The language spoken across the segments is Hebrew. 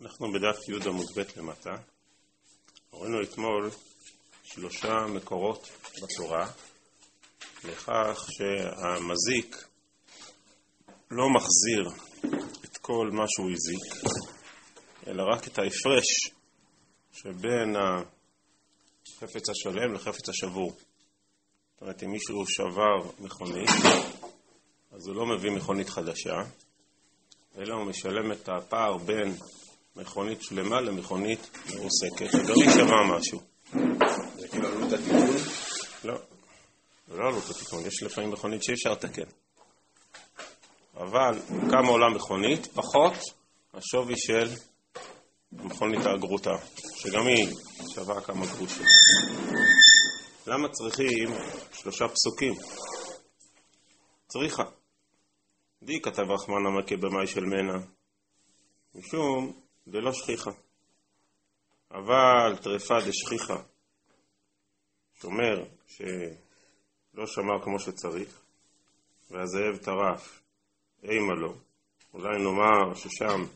אנחנו בדף י' עמוד ב' למטה. ראינו אתמול 3 מקורות בתורה לכך שהמזיק לא מחזיר את כל מה שהוא הזיק, אלא רק את ההפרש שבין החפץ השלם לחפץ השבור. זאת אומרת, אם מישהו שבר מכונית, אז הוא לא מביא מכונית חדשה, אלא הוא משלם את הפער בין מכונית שלמה למכונית מרוסקת, וגם היא שווה משהו. זה כאילו עלות התיקון? לא, זה לא עלות התיקון, יש לפעמים מכונית שאי אפשר לתקן. אבל כמה עולה מכונית, פחות השווי של מכונית האגרותה, שגם היא שווה כמה גרושים. למה צריכים 3 פסוקים? צריכה. די כתב רחמן המכה במאי של מנה, משום דלא שכיחה. אבל טרפה דשכיחה, שאומר שלא שמר כמו שצריך, והזאב טרף, אימה לו. אולי נאמר ששם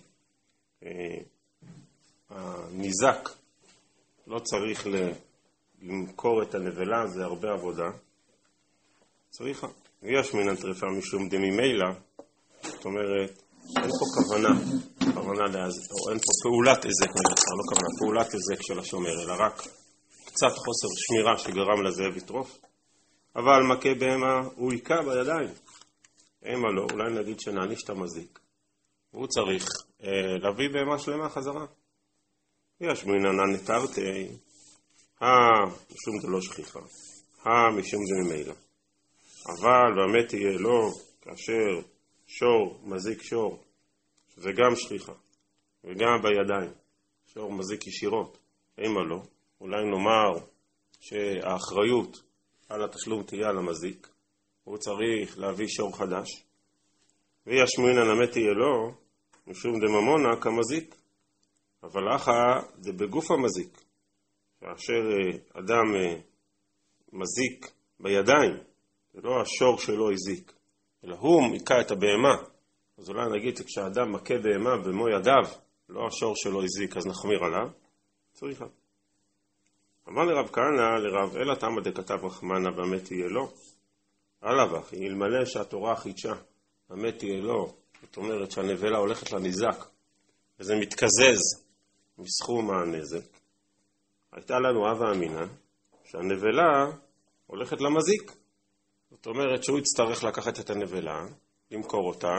הניזק לא צריך למכור את הנבלה, זה הרבה עבודה. צריכה. ויש מן הטרפה משום דממילא, זאת אומרת, אין פה כוונה או אין פה פעולת הזק, לא כוונה, פעולת הזק של השומר, אלא רק קצת חוסר שמירה שגרם לזאב לטרוף. אבל מכה בהמה הוא עיקה בידיים. אימה לא, אולי נגיד שנעניש את המזיק. והוא צריך להביא בהמה שלמה חזרה. יש מיננה נטרתי, משום דלא שכיחה, משום דממילא. אבל באמת יהיה לו כאשר שור מזיק שור, שזה גם שכיחה, וגם בידיים, שור מזיק ישירות, אימה לא, אולי נאמר שהאחריות על התשלום תהיה על המזיק, הוא צריך להביא שור חדש, וישמעינן המת יהיה לו, משום דממונה כמזיק, אבל אחא זה בגוף המזיק, כאשר אדם מזיק בידיים, זה לא השור שלו הזיק, אלא הוא מכה את הבהמה. אז אולי נגיד שכשאדם מכה בהמה במו ידיו, לא השור שלו הזיק, אז נחמיר עליו. צריכה. אמר לרב כהנא לרב אלא תמא דכתב רחמנא והמת יהיה לו. עליו אחי, אלמלא שהתורה חידשה, המת יהיה לו. זאת אומרת שהנבלה הולכת לניזק, וזה מתקזז מסכום הנזק. הייתה לנו הווה אמינא שהנבלה הולכת למזיק. זאת אומרת שהוא יצטרך לקחת את הנבלה, למכור אותה,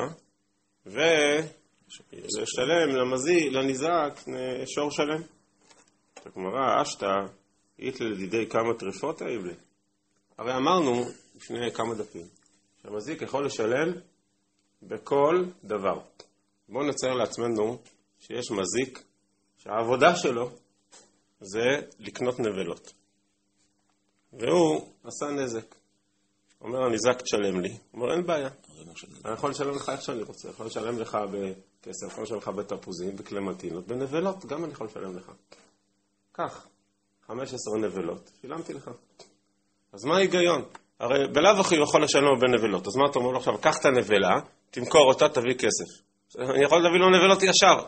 ולשלם לניזק שור שלם. הגמרא אשתא, אית לדידי כמה טרפות היבלה. הרי אמרנו לפני כמה דפים, שהמזיק יכול לשלם בכל דבר. בואו נצייר לעצמנו שיש מזיק שהעבודה שלו זה לקנות נבלות. והוא עשה נזק. אומר הניזק תשלם לי, אומר אין בעיה, אני יכול לשלם לך איך שאני רוצה, יכול לשלם לך בכסף, יכול לשלם לך בתפוזים, בקלמנטינות, בנבלות, גם אני יכול לשלם לך. כך, 15 נבלות, שילמתי לך. אז מה ההיגיון? הרי בלאו הכי הוא יכול לשלם בנבלות, אז מה אתה אומר לו עכשיו? קח את הנבלה, תמכור אותה, תביא כסף. אני יכול להביא לו נבלות ישר.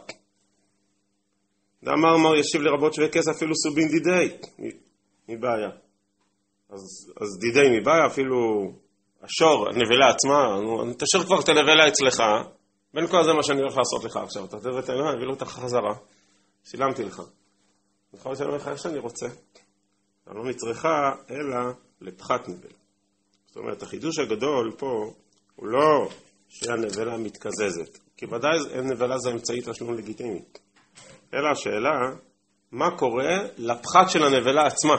אמר ישיב לרבות שווה כסף אפילו סובין דידי, מבעיה. אז דידי מבעיה, אפילו השור, הנבלה עצמה, תשאיר כבר את הנבלה אצלך, בין כל זה מה שאני הולך לעשות לך עכשיו, אתה תביא את הנבלה, הביא לו אותך חזרה, שילמתי לך. אני יכול לשלם לך איך שאני רוצה, אני לא מצריכה, אלא לפחת נבלה. זאת אומרת, החידוש הגדול פה, הוא לא שהנבלה מתקזזת, כי ודאי נבלה זה אמצעי תשלום לגיטימי, אלא השאלה, מה קורה לפחת של הנבלה עצמה?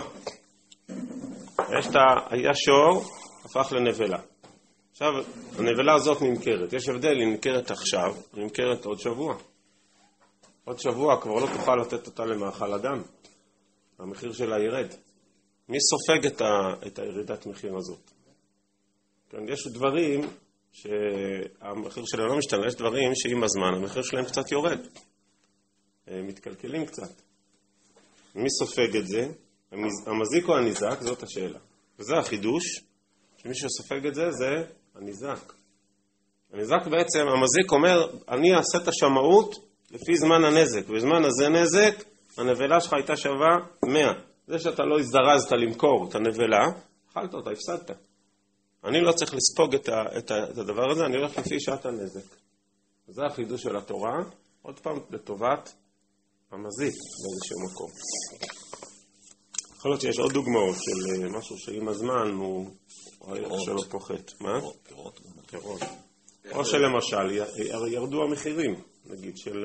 היה שור, הפך לנבלה. עכשיו, הנבלה הזאת נמכרת. יש הבדל, היא נמכרת עכשיו, היא נמכרת עוד שבוע. עוד שבוע כבר לא תוכל לתת אותה למאכל אדם. המחיר שלה ירד. מי סופג את הירידת מחיר הזאת? כן, יש דברים שהמחיר שלהם לא משתנה, יש דברים שעם הזמן המחיר שלהם קצת יורד. מתקלקלים קצת. מי סופג את זה? המזיק או הניזק? זאת השאלה. וזה החידוש, שמי שסופג את זה, זה הניזק. הניזק בעצם, המזיק אומר, אני אעשה את השמאות לפי זמן הנזק. בזמן הזה נזק, הנבלה שלך הייתה שווה 100. זה שאתה לא הזדרזת למכור את הנבלה, אכלת אותה, הפסדת. אני לא צריך לספוג את הדבר הזה, אני הולך לפי שעת הנזק. זה החידוש של התורה, עוד פעם לטובת המזיק באיזשהו מקום. יכול להיות שיש עוד דוגמאות של משהו שעם הזמן הוא הערך שלו פוחת. מה? פירות. או שלמשל ירדו המחירים, נגיד של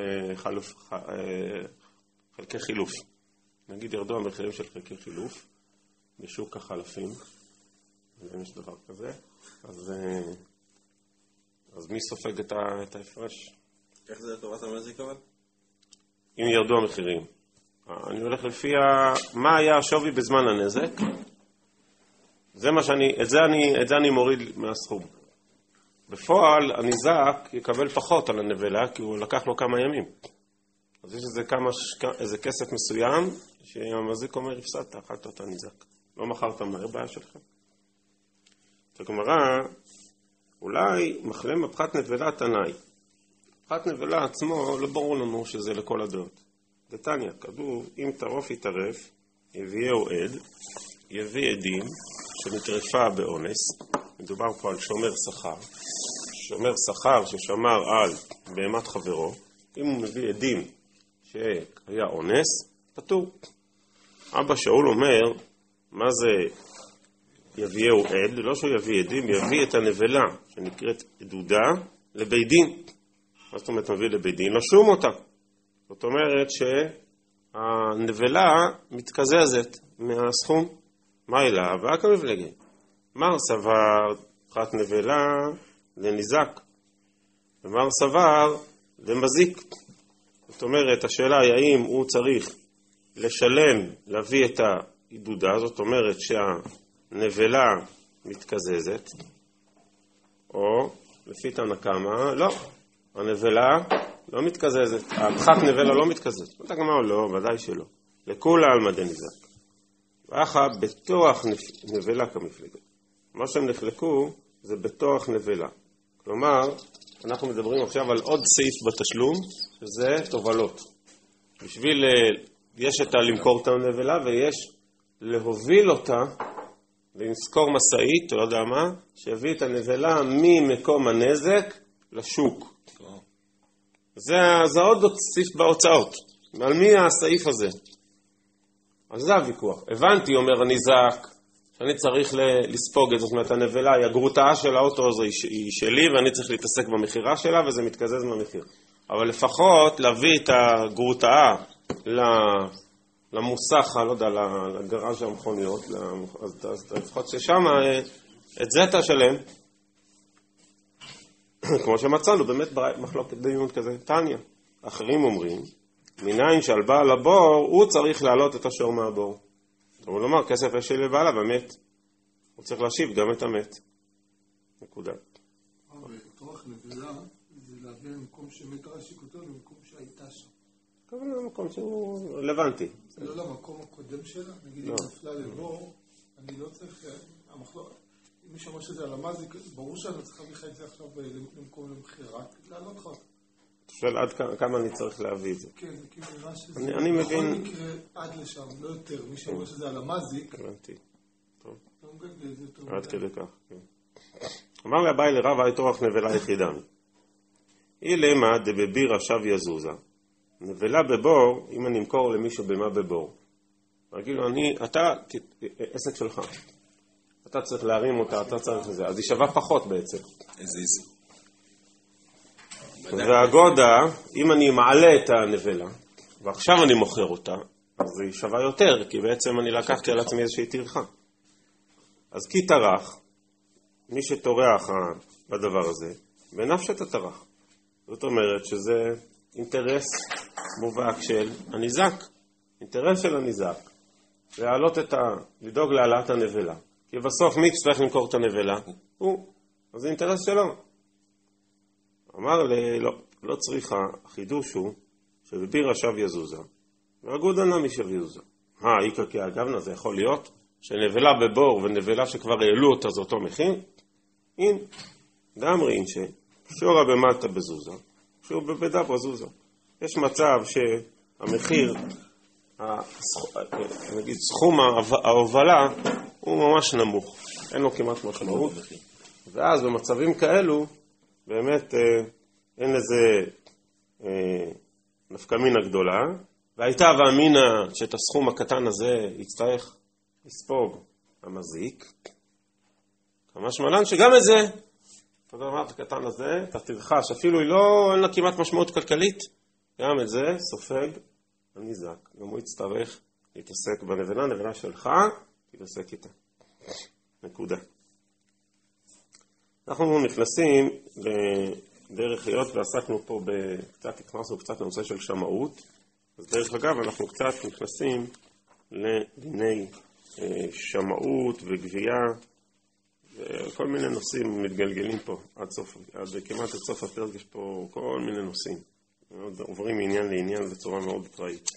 חלקי חילוף. נגיד ירדו המחירים של חלקי חילוף בשוק החלפים. אם יש דבר כזה. אז מי סופג את ההפרש? איך זה לטובת המזיק אבל? אם ירדו המחירים. אני הולך לפי מה היה השווי בזמן הנזק. את זה אני מוריד מהסכום. בפועל הניזק יקבל פחות על הנבלה, כי הוא לקח לו כמה ימים. אז יש איזה כסף מסוים, שהמזיק אומר, הפסדת, אכלת אותה ניזק. לא מכרת מהר, בעיה שלך. את הגמרא, אולי מחלם בפחת נבלה תנאי. פחת נבלה עצמו, לא ברור לנו שזה לכל הדעות. דתניא, כתוב, אם טרוף יטרף, יביאהו עד, יביא עדים שנטרפה באונס. מדובר פה על שומר שכר. שומר שכר ששמר על בהמת חברו. אם הוא מביא עדים שהיה אונס, פטור. אבא שאול אומר, מה זה יביאהו עד? לא שהוא יביא עדים, יביא את הנבלה שנקראת עדודה לבית דין. מה זאת אומרת מביא לבית דין? לשום אותה. זאת אומרת שהנבלה מתקזזת מהסכום. מה אלה? ואק המפלגה. מר סבר פחת נבלה לניזק, ומר סבר למזיק. זאת אומרת, השאלה היא האם הוא צריך לשלם, להביא את העדודה, זאת אומרת שהנבלה מתקזזת, או לפי תנא קמא, לא, הנבלה לא מתקזזת, הפחת נבלה לא מתקזזת. אתה גמר לא, ודאי שלא. לכולה על מדי ניזק. ואחר בתוך נבלה כמפלגה. מה שהם נחלקו זה בתוך נבלה. כלומר, אנחנו מדברים עכשיו על עוד סעיף בתשלום, שזה תובלות. בשביל, יש את למכור את הנבלה, ויש להוביל אותה, לנזכור מסעית, או לא יודע מה, שיביא את הנבלה ממקום הנזק לשוק. זה עוד סעיף בהוצאות. על מי הסעיף הזה? אז זה הוויכוח. הבנתי, אומר הניזק, שאני צריך לספוג את זאת אומרת, הנבלה, הגרוטאה של האוטו הזו היא שלי, ואני צריך להתעסק במחירה שלה, וזה מתקזז מהמחיר. אבל לפחות להביא את הגרוטאה למוסך, לא יודע, לגראז' המכוניות, אז לפחות ששם, את זה אתה שלם. כמו שמצאנו, באמת מחלוקת דיון כזה, תניא. אחרים אומרים, מניין שעל בעל הבור, הוא צריך להעלות את השור מהבור. הוא לומר, כסף יש לי לבעלה, באמת. הוא צריך להשיב גם את המת. נקודה. בתוך נבלה, זה להביא למקום שמתה רשיקותו, למקום שהייתה שם. כמובן, למקום שהוא רלוונטי. לא למקום הקודם שלה, נגיד אם נפלה לבור, אני לא צריך, אם מישהו אומר שזה על המזיק, ברור שאני צריך להביא לך את זה עכשיו למקום למחירה, להעלות לך. אתה שואל עד כמה אני צריך להביא את זה. כן, זה כאילו נראה שזה אני מבין... בכל מקרה עד לשם, לא יותר. מי שאומר שזה על המזיק... הבנתי. טוב. לא מגדל, זה יותר... עד כדי כך, כן. אמר לי הבאי לרב היתרוח נבלה יחידה. היא למה דבבירה שב יזוזה. נבלה בבור, אם אני אמכור למישהו במה בבור. כאילו, אתה, עסק שלך. אתה צריך להרים אותה, אתה צריך לזה. אז היא שווה פחות בעצם. איזה איזה. והגודה, אם אני מעלה את הנבלה, ועכשיו אני מוכר אותה, אז היא שווה יותר, כי בעצם אני לקחתי על עצמי איזושהי טרחה. אז כי טרח, מי שטורח בדבר הזה, בנפשת הטרח. זאת אומרת שזה אינטרס מובהק של הניזק. אינטרס של הניזק. לדאוג להעלאת הנבלה. כי בסוף מי צריך למכור את הנבלה? הוא. אז זה אינטרס שלו. אמר לי, לא צריכה, החידוש הוא שבבירה שב יזוזה, והגודה נמי שב יזוזה. איקר כי אגבנה, זה יכול להיות שנבלה בבור ונבלה שכבר העלו אותה זה אותו מחיר? אין, דאמרי אין שורה במטה בזוזה, שורה בבדברה זוזה. יש מצב שהמחיר, נגיד סכום ההובלה הוא ממש נמוך, אין לו כמעט משמעות, ואז במצבים כאלו באמת אין לזה נפקמינה גדולה, והייתה ואמינה שאת הסכום הקטן הזה יצטרך לספוג המזיק, המשמעלן שגם את זה, אתה יודע מה, את הקטן הזה, אתה תרחש, אפילו אין לה כמעט משמעות כלכלית, גם את זה סופג הניזק, גם הוא יצטרך להתעסק בנבלה, נבלה שלך, תתעסק איתה. נקודה. אנחנו נכנסים לדרך היות ועסקנו פה קצת הכנסנו קצת לנושא של שמאות, אז דרך אגב אנחנו קצת נכנסים לדיני שמאות וגבייה, כל מיני נושאים מתגלגלים פה עד כמעט עד סוף הפרק יש פה כל מיני נושאים. עוברים מעניין לעניין בצורה מאוד פראית.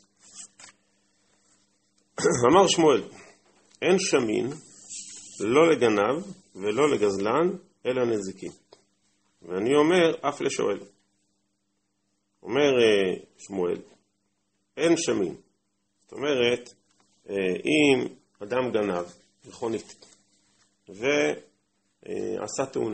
אמר שמואל, אין שמין לא לגנב ולא לגזלן אלא נזיקין. ואני אומר אף לשואל. אומר שמואל, אין שמין. זאת אומרת, אם אדם גנב מכונית ועשה תאונה.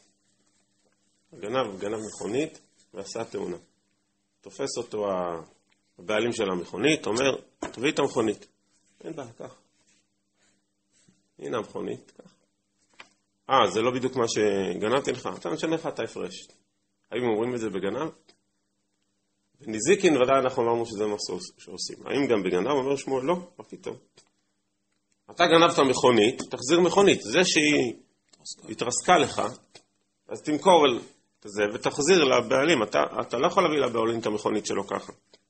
גנב מכונית ועשה תאונה. תופס אותו הבעלים של המכונית, אומר, תביא את המכונית. אין בעיה, כך. הנה המכונית, כך. זה לא בדיוק מה שגנבתי לך. אתה נשנה לך את ההפרש. האם אומרים את זה בגנב? בנזיקין ודאי אנחנו אמרנו שזה מה שעושים. האם גם בגנב? אומר שמואל, לא, מה פתאום. אתה גנבת מכונית, תחזיר מכונית. זה שהיא התרסקה לך, אז תמכור את זה ותחזיר לבעלים. אתה לא יכול להביא לבעלים את המכונית שלו ככה.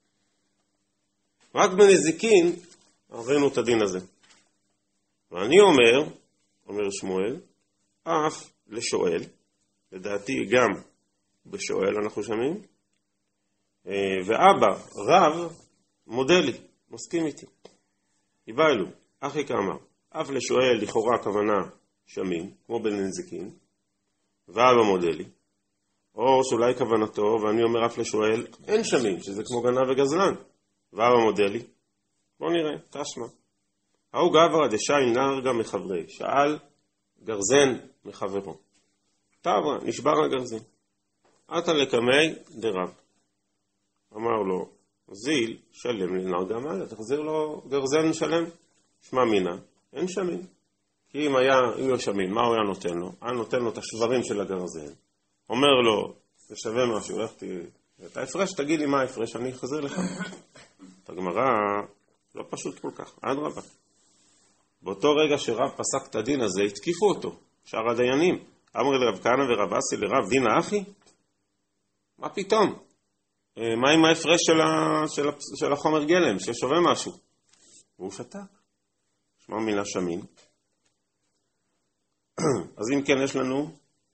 רק בנזיקין עברנו את הדין הזה. ואני אומר שמואל, אף לשואל, לדעתי גם בשואל אנחנו שמים, ואבא, רב, מודה לי, מסכים איתי. יבאלו, אחי כאמר, אף לשואל לכאורה הכוונה שמין, כמו בנזיקין, ואבא מודה לי, או שאולי כוונתו, ואני אומר אף לשואל, אין שמין, שזה כמו גנב וגזלן, ואבא מודה לי. בוא נראה, תשמע. ההוא גברא דשאי נרגה מחברי, שאל גרזן מחברו. תברא, נשבר הגרזן. עתה לקמי דרב. אמר לו, זיל, שלם לנרגה מעלה, תחזיר לו גרזן שלם. שמע מינה, אין שמין. כי אם היה שמין, מה הוא היה נותן לו? היה נותן לו את השברים של הגרזן. אומר לו, זה שווה משהו, את ההפרש, תגיד לי מה ההפרש, אני אחזיר לך. את הגמרא לא פשוט כל כך, עד רבה. באותו רגע שרב פסק את הדין הזה, התקיפו אותו, שאר הדיינים. אמר לרב כהנא ורב אסי לרב, דין האחי? מה פתאום? מה עם ההפרש של החומר גלם, ששווה משהו? והוא שתק. שמע מילה שמין. אז אם כן יש לנו,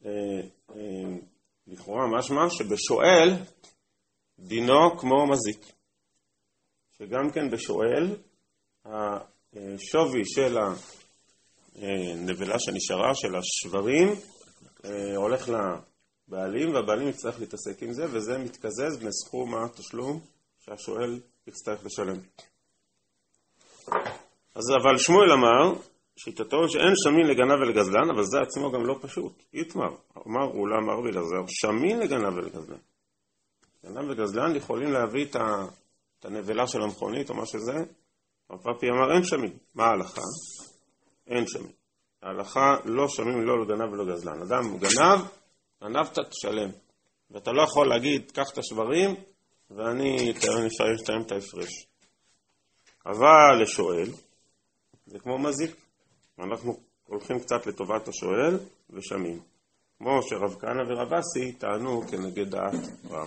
לכאורה משמע שבשואל דינו כמו מזיק. שגם כן בשואל, השווי של הנבלה שנשארה, של השברים, הולך לבעלים, והבעלים יצטרך להתעסק עם זה, וזה מתקזז מסכום התשלום שהשואל יצטרך לשלם. אז אבל שמואל אמר, שיטתו שאין שמין לגנב ולגזלן, אבל זה עצמו גם לא פשוט. יתמר, אולי אמר בלעזר, שמין לגנב ולגזלן. גנב וגזלן יכולים להביא את הנבלה של המכונית או מה שזה, הפאפי אמר אין שמין. מה ההלכה? אין שמין. ההלכה לא שמין לא לגנב ולא גזלן. אדם גנב, גנבת תשלם. ואתה לא יכול להגיד, קח את השברים ואני אתאם את ההפרש. אבל לשואל, זה כמו מזיק. אנחנו הולכים קצת לטובת השואל ושמים. כמו שרב כהנא ורב אסי טענו כנגד דעת רב.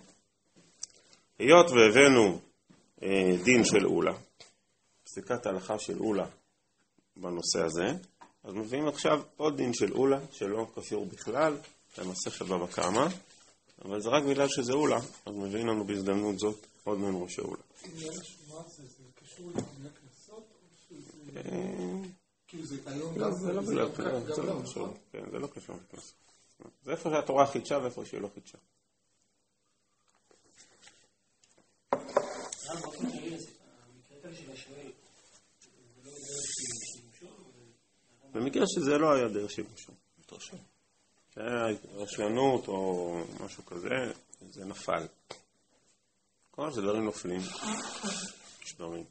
היות והבאנו דין של אולה, פסיקת ההלכה של אולה בנושא הזה, אז מביאים עכשיו עוד דין של אולה שלא קשור בכלל למסכת בבא קמא, אבל זה רק בגלל שזה אולה, אז מביאים לנו בהזדמנות זאת עוד מראשי אולה. עניין השומץ זה קשור לדיני קנסות? כאילו זה היום גם זה לא קשור. כן, זה לא קשור לקנסות. זה איפה שהתורה חידשה ואיפה שהיא לא חידשה. במקרה שזה לא היה דרך שימשון. זה היה רשלנות או משהו כזה, זה נפל. כל זה דברים נופלים. יש דברים.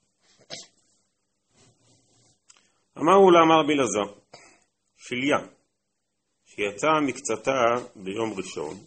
אמרו לאמר רבי אלעזר, שיליה, שיצאה מקצתה ביום ראשון,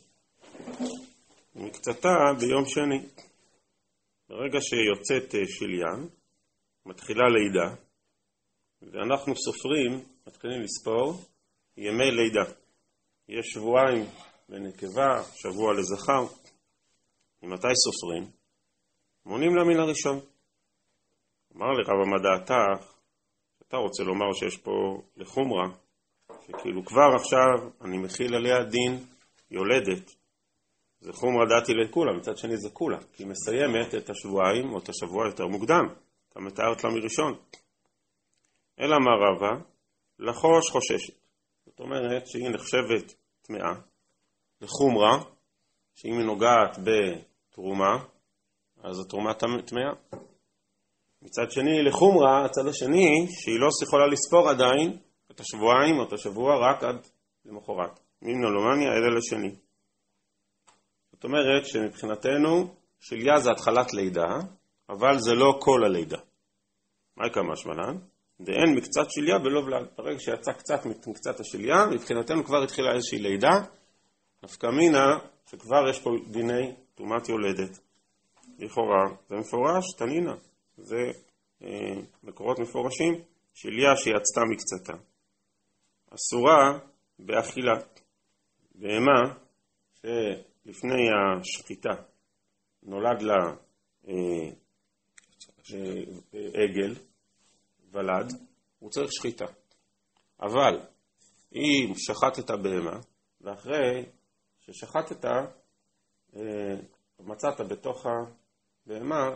מקצתה ביום שני. ברגע שיוצאת שיליה, מתחילה לידה, ואנחנו סופרים, מתחילים לספור, ימי לידה. יש שבועיים לנקבה, שבוע לזכר. ממתי סופרים? מונים לה מן הראשון. אמר לרב מה דעתך, אתה רוצה לומר שיש פה לחומרה, שכאילו כבר עכשיו אני מכיל עליה דין יולדת. זה חומרה דעתי לכולה, מצד שני זה כולה, כי היא מסיימת את השבועיים או את השבוע יותר מוקדם, אתה מתארת לה מראשון. אלא מה רבה? לחוש חוששת. זאת אומרת שהיא נחשבת טמאה, לחומרה, שאם היא נוגעת בתרומה, אז התרומה טמאה. מצד שני, לחומרה, הצד השני, שהיא לא יכולה לספור עדיין את השבועיים או את השבוע רק עד למחרת. ממנולומניה אלה לשני. זאת אומרת שמבחינתנו, שיליה זה התחלת לידה, אבל זה לא כל הלידה. מה יקרה משמען? דאין מקצת שיליה בלא ולד. ברגע שיצא קצת מקצת השיליה, מבחינתנו כבר התחילה איזושהי לידה, נפקא מינה שכבר יש פה דיני תרומת יולדת. לכאורה, זה מפורש, תנינה. זה מקורות מפורשים, שיליה שיצתה מקצתה. אסורה באכילה. בהמה שלפני השחיטה נולד לה עגל, ולד, הוא צריך שחיטה. אבל אם שחטת בהמה, ואחרי ששחטת, מצאת בתוך הבהמה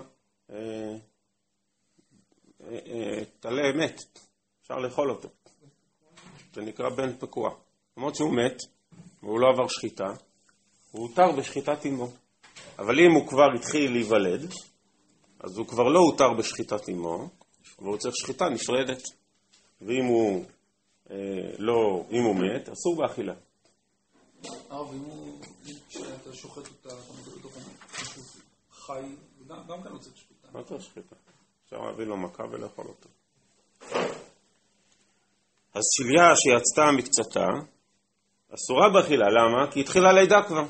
תלה מת, אפשר לאכול אותו. זה נקרא בן פקוע. למרות שהוא מת, והוא לא עבר שחיטה, הוא הותר בשחיטת אמו. אבל אם הוא כבר התחיל להיוולד, אז הוא כבר לא הותר בשחיטת אמו, והוא צריך שחיטה נפרדת. ואם הוא אם הוא מת, אסור באכילה. ואם אתה שוחט אותה, אתה מדבר אותו משהו חי, גם כאן לא צריך שחיטה. לא צריך שחיטה. אפשר להביא לו מכה ולאכול אותו. אז שיליה שיצתה מקצתה, אסורה באכילה. למה? כי התחילה לידה כבר.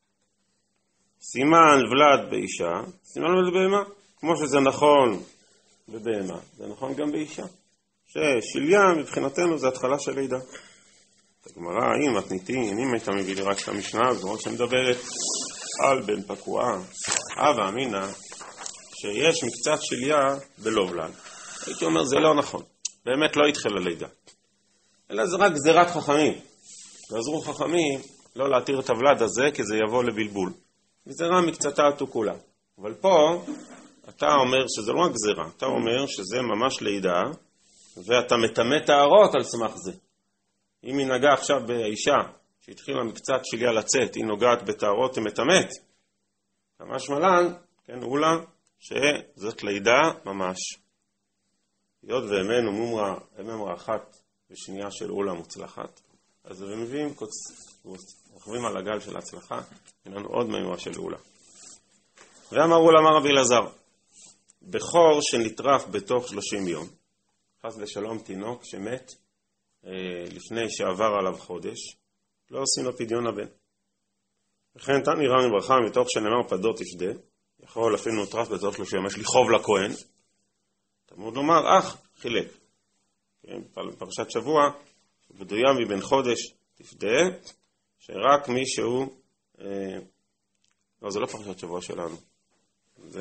סימן ולד באישה, סימן ולד בהמה. כמו שזה נכון בבהמה, זה נכון גם באישה. ששיליה מבחינתנו זה התחלה של לידה. הגמרא, אם מתניתין, אם הייתה מביא לי רק את המשנה הזו, שמדברת על בן פקועה, אבא אמינה, שיש מקצת שיליה בלא ולד. הייתי אומר, זה לא נכון. באמת לא התחילה לידה. אלא זה רק גזירת חכמים. ועזרו חכמים לא להתיר את הוולד הזה, כי זה יבוא לבלבול. גזירה מקצתה תוקולה. אבל פה, אתה אומר שזה לא רק גזירה, אתה אומר שזה ממש לידה, ואתה מטמא טהרות על סמך זה. אם היא נגעה עכשיו באישה, שהתחילה מקצת שיליה לצאת, היא נוגעת בטהרות, היא מטמאת. ממש מלן, כן, אולה, שזאת לידה ממש. היות ואמנו מומרה אחת ושנייה של אולה מוצלחת, אז הם מביאים, רוכבים על הגל של ההצלחה, אין לנו עוד מימרה של אולה. ואמרו לאמר רבי אלעזר, בכור שנטרף בתוך 30 יום, חס ושלום תינוק שמת לפני שעבר עליו חודש, לא עושים לו פדיון הבן. וכן תני רמי ברכה מתוך שנאמר פדות תפדה, יכול אפילו נטרף בתוך 30 יום, יש לי חוב לכהן, תמוד לומר, חילק. כן, פרשת שבוע, בדויה מבין חודש תפדה, שרק מישהו, לא, זה לא פרשת שבוע שלנו, זה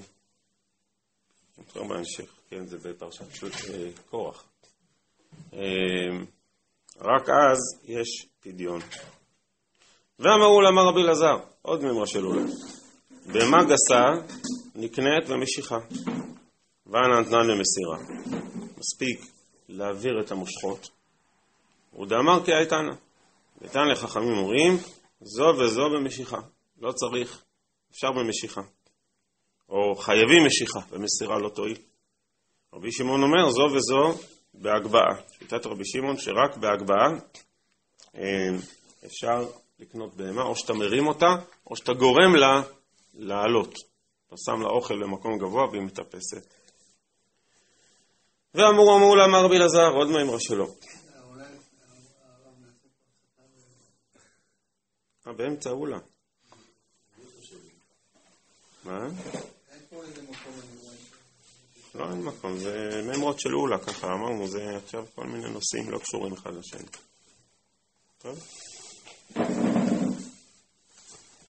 נתחיל בהמשך, כן, זה בפרשת קורח. רק אז יש פדיון. ואמרו לאמר רבי אלעזר, עוד מימרה של אולה, בהמה גסה נקנית במשיכה, ואנה נתנה למסירה. מספיק להעביר את המושכות, ודאמר כי הייתנה. ניתן לחכמים אומרים, זו וזו במשיכה. לא צריך, אפשר במשיכה. או חייבים משיכה, ומסירה לא תועיל. רבי שמעון אומר, זו וזו בהגבהה. שיטת רבי שמעון שרק בהגבהה אפשר לקנות בהמה, או שאתה מרים אותה, או שאתה גורם לה לעלות. אתה שם לה אוכל למקום גבוה והיא מטפסת. ואמרו לה מר רבי אלעזר, עוד מהאמרה שלו. באמצע אולה. מה? לא, אין מקום, זה ממרות של אולה, ככה אמרנו, זה עכשיו כל מיני נושאים לא קשורים אחד לשני. טוב?